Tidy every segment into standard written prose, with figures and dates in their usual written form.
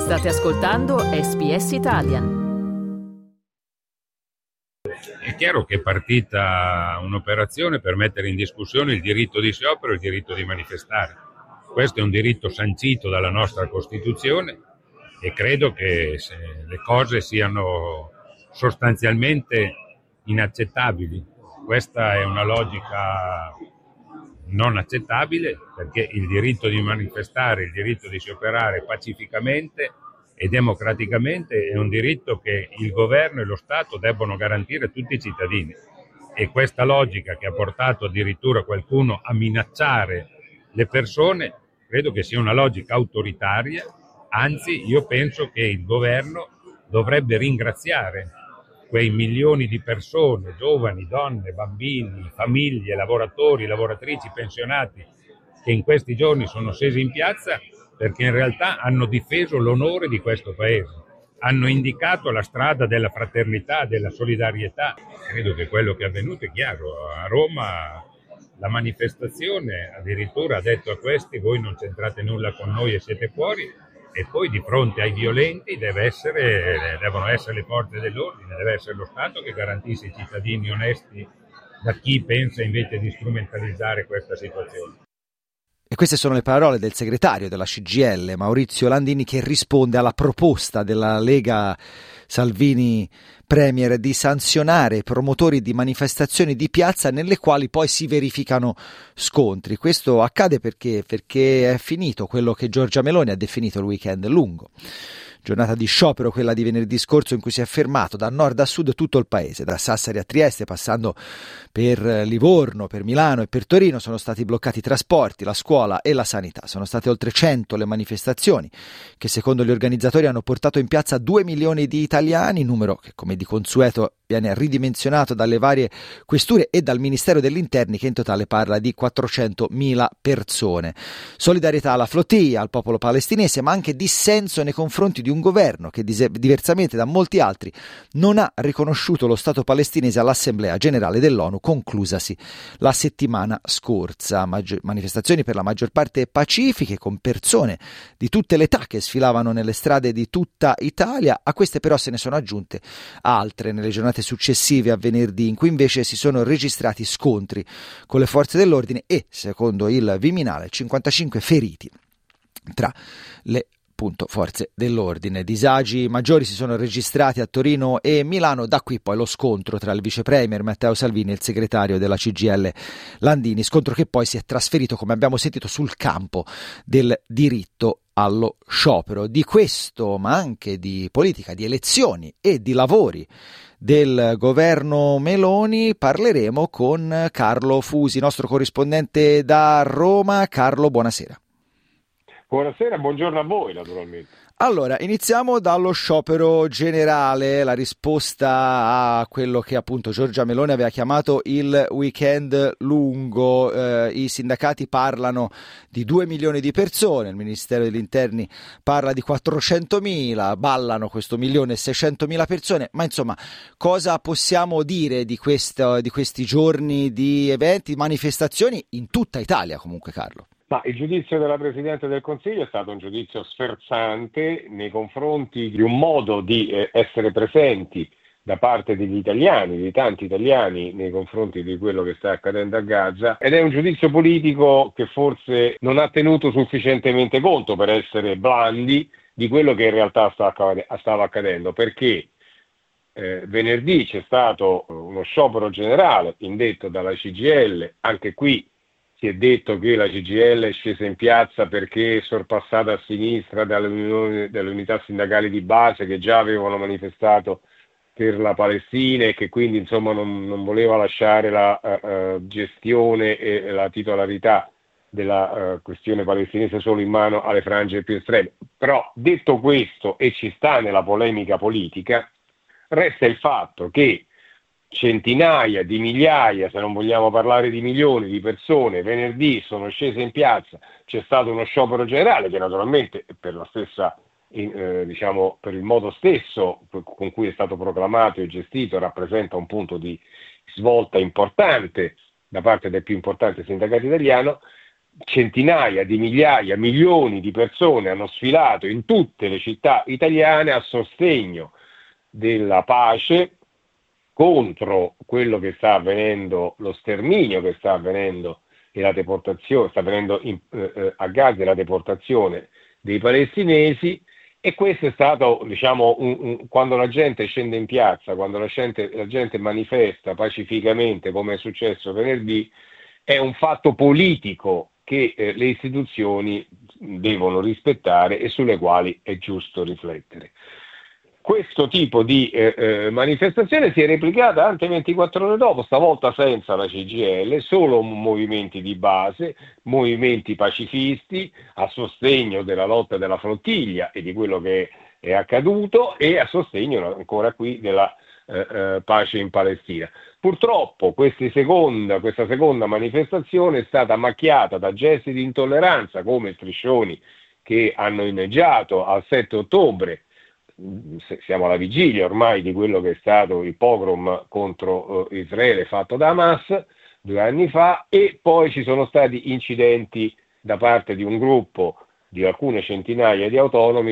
State ascoltando SBS Italian. È chiaro che è partita un'operazione per mettere in discussione il diritto di sciopero e il diritto di manifestare. Questo è un diritto sancito dalla nostra Costituzione e credo che le cose siano sostanzialmente inaccettabili. Questa è una logica non accettabile, perché il diritto di manifestare, il diritto di scioperare pacificamente e democraticamente è un diritto che il governo e lo Stato debbono garantire a tutti i cittadini. E questa logica che ha portato addirittura qualcuno a minacciare le persone, credo che sia una logica autoritaria. Anzi, io penso che il governo dovrebbe ringraziare quei milioni di persone, giovani, donne, bambini, famiglie, lavoratori, lavoratrici, pensionati, che in questi giorni sono scesi in piazza perché in realtà hanno difeso l'onore di questo paese, hanno indicato la strada della fraternità, della solidarietà. Credo che quello che è avvenuto è chiaro. A Roma la manifestazione addirittura ha detto a questi: voi non c'entrate nulla con noi e siete fuori. E poi di fronte ai violenti devono essere le forze dell'ordine, deve essere lo Stato che garantisce i cittadini onesti da chi pensa invece di strumentalizzare questa situazione. E queste sono le parole del segretario della CGIL, Maurizio Landini, che risponde alla proposta della Lega Salvini Premier di sanzionare i promotori di manifestazioni di piazza nelle quali poi si verificano scontri. Questo accade perché è finito quello che Giorgia Meloni ha definito il weekend lungo. Giornata di sciopero, quella di venerdì scorso, in cui si è fermato da nord a sud tutto il paese, da Sassari a Trieste, passando per Livorno, per Milano e per Torino. Sono stati bloccati i trasporti, la scuola e la sanità. Sono state oltre 100 le manifestazioni che, secondo gli organizzatori, hanno portato in piazza 2 milioni di italiani, numero che, come di consueto, viene ridimensionato dalle varie questure e dal Ministero degli Interni, che in totale parla di 400.000 persone. Solidarietà alla flotilla, al popolo palestinese, ma anche dissenso nei confronti di un governo che, diversamente da molti altri, non ha riconosciuto lo Stato palestinese all'Assemblea Generale dell'ONU, conclusasi la settimana scorsa. Manifestazioni per la maggior parte pacifiche, con persone di tutte le età che sfilavano nelle strade di tutta Italia. A queste però se ne sono aggiunte altre nelle giornate successive a venerdì, in cui invece si sono registrati scontri con le forze dell'ordine e, secondo il Viminale, 55 feriti tra le forze dell'ordine. Disagi maggiori si sono registrati a Torino e Milano, da qui poi lo scontro tra il vice premier Matteo Salvini e il segretario della CGIL Landini, scontro che poi si è trasferito, come abbiamo sentito, sul campo del diritto allo sciopero. Di questo, ma anche di politica, di elezioni e di lavori del governo Meloni, parleremo con Carlo Fusi, nostro corrispondente da Roma. Carlo, buonasera. Buonasera, buongiorno a voi naturalmente. Allora, iniziamo dallo sciopero generale, la risposta a quello che appunto Giorgia Meloni aveva chiamato il weekend lungo. I sindacati parlano di 2 milioni di persone, il Ministero degli Interni parla di 400.000, ballano questo 1.600.000 persone, ma insomma cosa possiamo dire di questi giorni di eventi, manifestazioni in tutta Italia comunque, Carlo? Ma il giudizio della Presidente del Consiglio è stato un giudizio sferzante nei confronti di un modo di essere presenti da parte degli italiani, di tanti italiani, nei confronti di quello che sta accadendo a Gaza, ed è un giudizio politico che forse non ha tenuto sufficientemente conto, per essere blandi, di quello che in realtà stava accadendo, perché venerdì c'è stato uno sciopero generale indetto dalla CGIL. Anche qui si è detto che la CGIL è scesa in piazza perché sorpassata a sinistra dalle unità sindacali di base che già avevano manifestato per la Palestina e che quindi insomma non voleva lasciare la gestione e la titolarità della questione palestinese solo in mano alle frange più estreme. Però detto questo, e ci sta nella polemica politica, resta il fatto che centinaia di migliaia, se non vogliamo parlare di milioni di persone, venerdì sono scese in piazza. C'è stato uno sciopero generale che naturalmente per la stessa, per il modo stesso con cui è stato proclamato e gestito rappresenta un punto di svolta importante da parte del più importante sindacato italiano. centinaia di migliaia, milioni di persone hanno sfilato in tutte le città italiane a sostegno della pace, contro quello che sta avvenendo, lo sterminio che sta avvenendo e la deportazione, sta avvenendo a Gaza, la deportazione dei palestinesi. E questo è stato, diciamo, quando la gente scende in piazza, quando la gente manifesta pacificamente, come è successo venerdì, è un fatto politico che le istituzioni devono rispettare e sulle quali è giusto riflettere. Questo tipo di manifestazione si è replicata anche 24 ore dopo, stavolta senza la CGIL, solo movimenti di base, movimenti pacifisti a sostegno della lotta della flottiglia e di quello che è accaduto e a sostegno ancora qui della pace in Palestina. Purtroppo questa seconda manifestazione è stata macchiata da gesti di intolleranza come striscioni che hanno inneggiato al 7 ottobre. Siamo alla vigilia ormai di quello che è stato il pogrom contro Israele fatto da Hamas 2 anni fa, e poi ci sono stati incidenti da parte di un gruppo di alcune centinaia di autonomi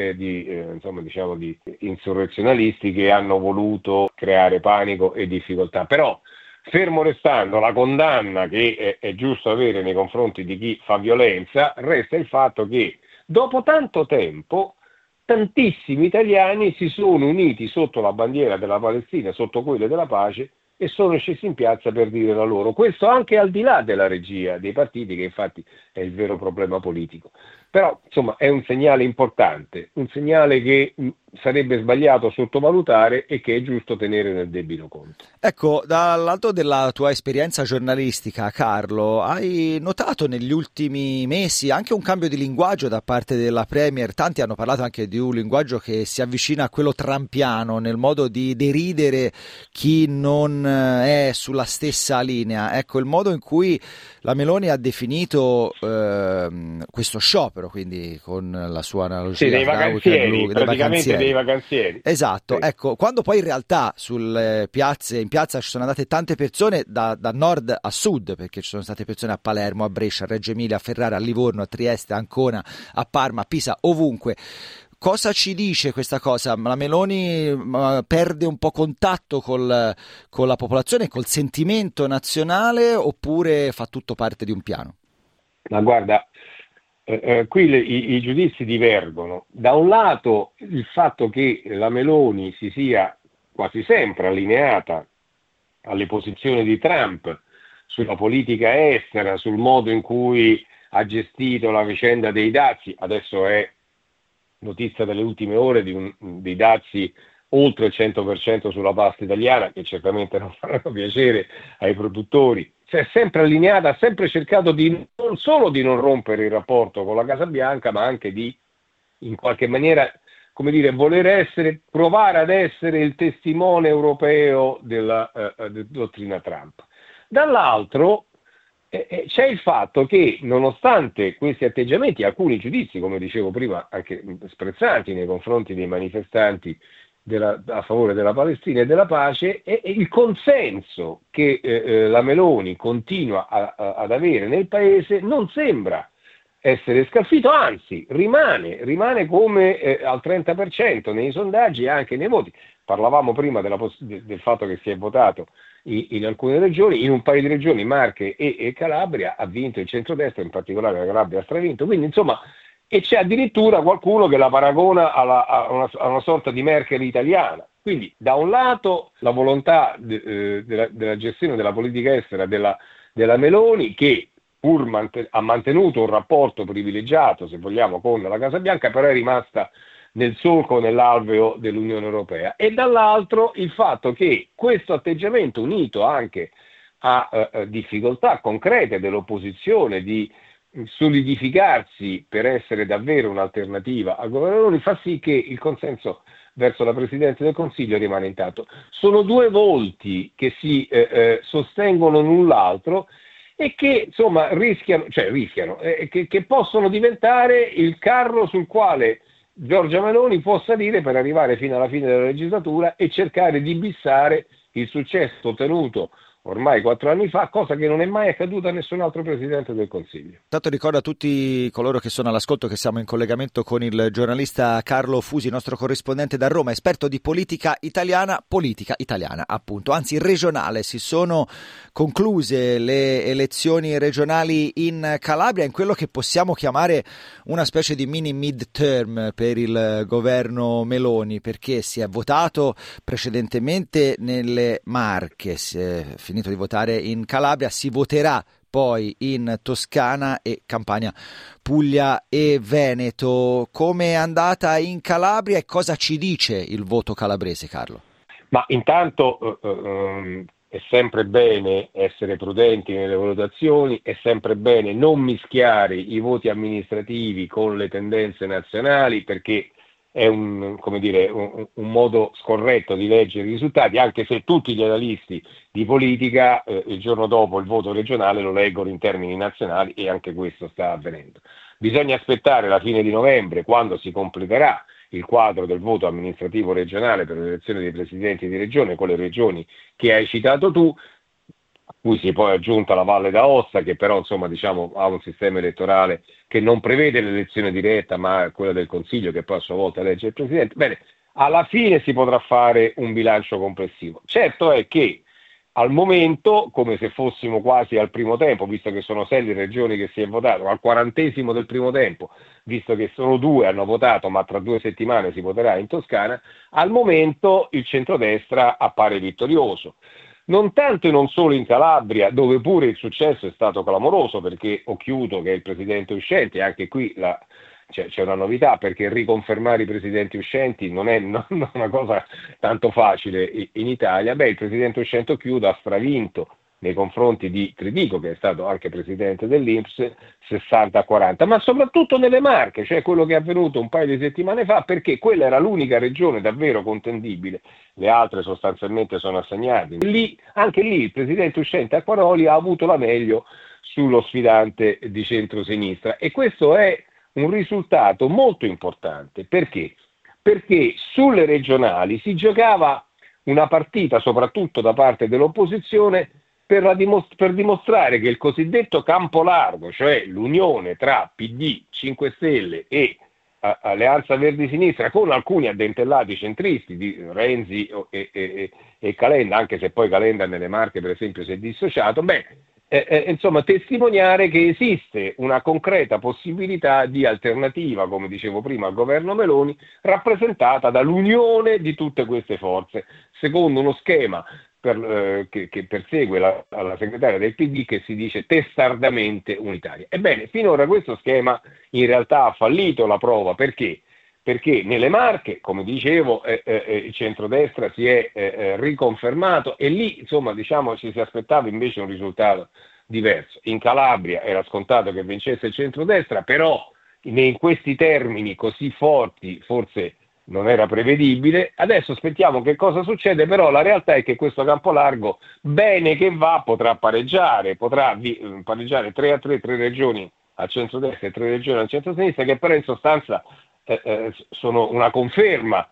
di insurrezionalisti che hanno voluto creare panico e difficoltà. Però, fermo restando la condanna che è giusto avere nei confronti di chi fa violenza, resta il fatto che dopo tanto tempo tantissimi italiani si sono uniti sotto la bandiera della Palestina, sotto quella della pace, e sono scesi in piazza per dire la loro. Questo anche al di là della regia dei partiti, che infatti è il vero problema politico. Però, insomma, è un segnale importante, un segnale che sarebbe sbagliato sottovalutare e che è giusto tenere nel debito conto. Ecco, dall'alto della tua esperienza giornalistica, Carlo, hai notato negli ultimi mesi anche un cambio di linguaggio da parte della Premier? Tanti hanno parlato anche di un linguaggio che si avvicina a quello trampiano nel modo di deridere chi non è sulla stessa linea. Ecco, il modo in cui la Meloni ha definito questo sciopero, quindi con la sua analogia dei vacanzieri, dei vacanzieri. Esatto, sì. Ecco, quando poi in realtà in piazza ci sono andate tante persone da nord a sud, perché ci sono state persone a Palermo, a Brescia, a Reggio Emilia, a Ferrara, a Livorno, a Trieste, a Ancona, a Parma, a Pisa, ovunque. Cosa ci dice questa cosa? La Meloni perde un po' contatto con la popolazione, col sentimento nazionale, oppure fa tutto parte di un piano? Ma guarda, qui i giudizi divergono. Da un lato il fatto che la Meloni si sia quasi sempre allineata alle posizioni di Trump sulla politica estera, sul modo in cui ha gestito la vicenda dei dazi. Adesso è notizia delle ultime ore dei dazi oltre il 100% sulla pasta italiana, che certamente non faranno piacere ai produttori. È sempre allineata, ha sempre cercato non solo di non rompere il rapporto con la Casa Bianca, ma anche di, in qualche maniera, provare ad essere il testimone europeo della dottrina Trump. Dall'altro c'è il fatto che, nonostante questi atteggiamenti, alcuni giudizi, come dicevo prima, anche sprezzanti nei confronti dei manifestanti a favore della Palestina e della pace, e il consenso che la Meloni continua ad avere nel paese non sembra essere scalfito, anzi rimane come al 30% nei sondaggi e anche nei voti. Parlavamo prima del fatto che si è votato in alcune regioni, in un paio di regioni, Marche e Calabria, ha vinto il centrodestra, in particolare la Calabria ha stravinto, quindi insomma. E c'è addirittura qualcuno che la paragona a una sorta di Merkel italiana. Quindi da un lato la volontà della gestione della politica estera della Meloni, che pur ha mantenuto un rapporto privilegiato, se vogliamo, con la Casa Bianca, però è rimasta nel solco, nell'alveo dell'Unione Europea. E dall'altro il fatto che questo atteggiamento, unito anche a difficoltà concrete dell'opposizione di solidificarsi per essere davvero un'alternativa al governo Meloni, fa sì che il consenso verso la Presidenza del Consiglio rimane intatto. Sono due volti che si sostengono l'un l'altro e che insomma rischiano, che possono diventare il carro sul quale Giorgia Meloni può salire per arrivare fino alla fine della legislatura e cercare di bissare il successo ottenuto ormai 4 anni fa, cosa che non è mai accaduta a nessun altro Presidente del Consiglio. Tanto ricordo a tutti coloro che sono all'ascolto che siamo in collegamento con il giornalista Carlo Fusi, nostro corrispondente da Roma, esperto di politica italiana appunto, anzi regionale. Si sono concluse le elezioni regionali in Calabria, in quello che possiamo chiamare una specie di mini midterm per il governo Meloni, perché si è votato precedentemente nelle Marche, si è finito di votare in Calabria, si voterà poi in Toscana e Campania, Puglia e Veneto. Come è andata in Calabria e cosa ci dice il voto calabrese, Carlo? Ma intanto è sempre bene essere prudenti nelle valutazioni, è sempre bene non mischiare i voti amministrativi con le tendenze nazionali, perché è un modo scorretto di leggere i risultati, anche se tutti gli analisti di politica il giorno dopo il voto regionale lo leggono in termini nazionali, e anche questo sta avvenendo. Bisogna aspettare la fine di novembre, quando si completerà il quadro del voto amministrativo regionale per l'elezione dei presidenti di regione con le regioni che hai citato tu, a cui si è poi aggiunta la Valle d'Aosta, che però ha un sistema elettorale che non prevede l'elezione diretta, ma quella del Consiglio, che poi a sua volta elegge il Presidente. Bene, alla fine si potrà fare un bilancio complessivo. Certo è che al momento, come se fossimo quasi al primo tempo, visto che sono 6 le regioni che si è votato, al 40° del primo tempo, visto che solo 2 hanno votato, ma tra 2 settimane si voterà in Toscana, al momento il centrodestra appare vittorioso. Non tanto e non solo in Calabria, dove pure il successo è stato clamoroso, perché Occhiuto, che è il presidente uscente, e anche qui c'è una novità, perché riconfermare i presidenti uscenti non è una cosa tanto facile in Italia. Il presidente uscente Occhiuto ha stravinto nei confronti di Tridico, che è stato anche presidente dell'INPS, 60-40, ma soprattutto nelle Marche, cioè quello che è avvenuto un paio di settimane fa, perché quella era l'unica regione davvero contendibile, le altre sostanzialmente sono assegnate. Anche lì il presidente uscente Acquaroli ha avuto la meglio sullo sfidante di centrosinistra, e questo è un risultato molto importante. Perché? Perché sulle regionali si giocava una partita, soprattutto da parte dell'opposizione, per dimostrare che il cosiddetto campo largo, cioè l'unione tra PD, 5 Stelle e Alleanza Verdi Sinistra, con alcuni addentellati centristi di Renzi e Calenda, anche se poi Calenda nelle Marche per esempio si è dissociato, testimoniare che esiste una concreta possibilità di alternativa, come dicevo prima, al governo Meloni, rappresentata dall'unione di tutte queste forze, secondo uno schema che persegue la segretaria del PD, che si dice testardamente unitaria. Ebbene, finora questo schema in realtà ha fallito la prova. Perché? Perché nelle Marche, come dicevo, il centrodestra si è riconfermato, e lì ci si aspettava invece un risultato diverso. In Calabria era scontato che vincesse il centrodestra, però in questi termini così forti forse non era prevedibile. Adesso aspettiamo che cosa succede, però la realtà è che questo campo largo, bene che va, potrà pareggiare 3-3, 3 regioni al centrodestra e 3 regioni al centrosinistra, che però in sostanza sono una conferma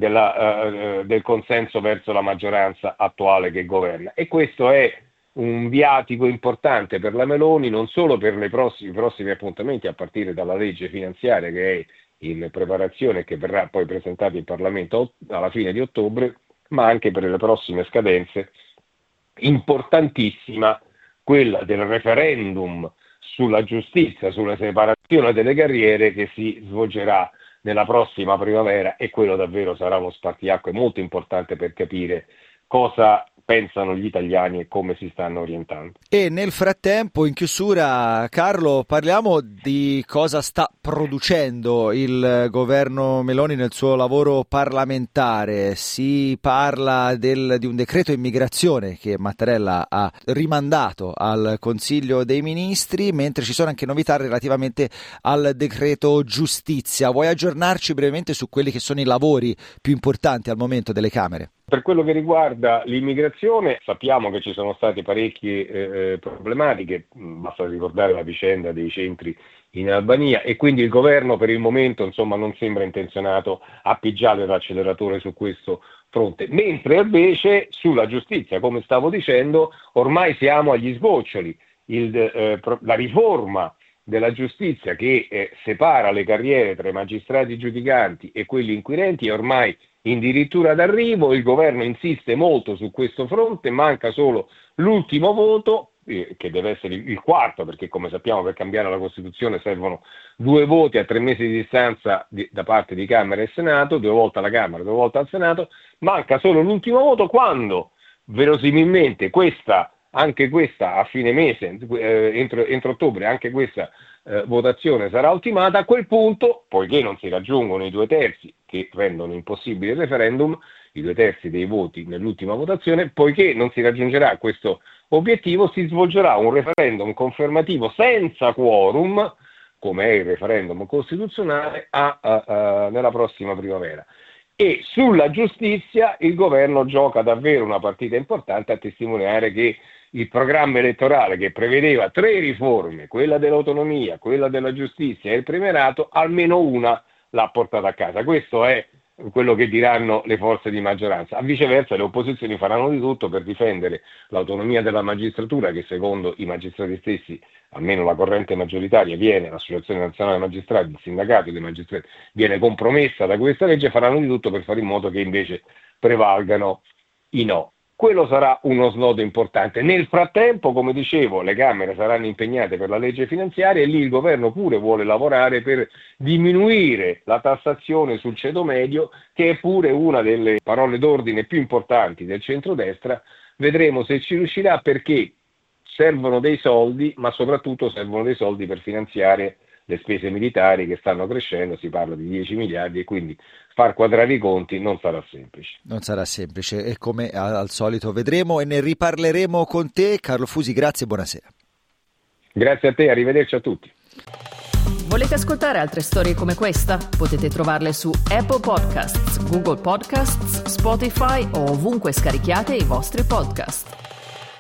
del consenso verso la maggioranza attuale che governa, e questo è un viatico importante per la Meloni, non solo per i prossimi appuntamenti, a partire dalla legge finanziaria che è in preparazione e che verrà poi presentata in Parlamento alla fine di ottobre, ma anche per le prossime scadenze. Importantissima quella del referendum sulla giustizia, sulla separazione delle carriere, che si svolgerà nella prossima primavera, e quello davvero sarà uno spartiacque molto importante per capire cosa pensano gli italiani e come si stanno orientando. E nel frattempo, in chiusura, Carlo, parliamo di cosa sta producendo il governo Meloni nel suo lavoro parlamentare. Si parla di un decreto immigrazione che Mattarella ha rimandato al Consiglio dei Ministri, mentre ci sono anche novità relativamente al decreto giustizia. Vuoi aggiornarci brevemente su quelli che sono i lavori più importanti al momento delle Camere? Per quello che riguarda l'immigrazione, sappiamo che ci sono state parecchie problematiche, basta ricordare la vicenda dei centri in Albania, e quindi il governo per il momento non sembra intenzionato a pigiare l'acceleratore su questo fronte, mentre invece sulla giustizia, come stavo dicendo, ormai siamo agli sgoccioli. La riforma della giustizia che separa le carriere tra i magistrati giudicanti e quelli inquirenti è ormai addirittura d'arrivo. Il governo insiste molto su questo fronte, manca solo l'ultimo voto, che deve essere il quarto, perché come sappiamo per cambiare la Costituzione servono 2 voti a 3 mesi di distanza da parte di Camera e Senato, 2 volte alla Camera, 2 volte al Senato. Manca solo l'ultimo voto, quando verosimilmente anche questa a fine mese, entro ottobre, anche questa votazione sarà ultimata. A quel punto, poiché non si raggiungono i 2/3 che rendono impossibile il referendum, i 2/3 dei voti nell'ultima votazione, poiché non si raggiungerà questo obiettivo, si svolgerà un referendum confermativo senza quorum, come è il referendum costituzionale, nella prossima primavera. E sulla giustizia il governo gioca davvero una partita importante, a testimoniare che il programma elettorale, che prevedeva 3 riforme, quella dell'autonomia, quella della giustizia e il premierato, almeno una l'ha portata a casa. Questo è quello che diranno le forze di maggioranza. A viceversa le opposizioni faranno di tutto per difendere l'autonomia della magistratura, che secondo i magistrati stessi, almeno la corrente maggioritaria, l'Associazione Nazionale Magistrati, il sindacato dei magistrati, viene compromessa da questa legge. Faranno di tutto per fare in modo che invece prevalgano i no. Quello sarà uno snodo importante. Nel frattempo, come dicevo, le Camere saranno impegnate per la legge finanziaria, e lì il governo pure vuole lavorare per diminuire la tassazione sul ceto medio, che è pure una delle parole d'ordine più importanti del centrodestra. Vedremo se ci riuscirà, perché servono dei soldi, ma soprattutto servono dei soldi per finanziare le spese militari che stanno crescendo. Si parla di 10 miliardi e quindi far quadrare i conti non sarà semplice. Non sarà semplice, e come al solito vedremo e ne riparleremo con te. Carlo Fusi, grazie e buonasera. Grazie a te, arrivederci a tutti. Volete ascoltare altre storie come questa? Potete trovarle su Apple Podcasts, Google Podcasts, Spotify o ovunque scarichiate i vostri podcast.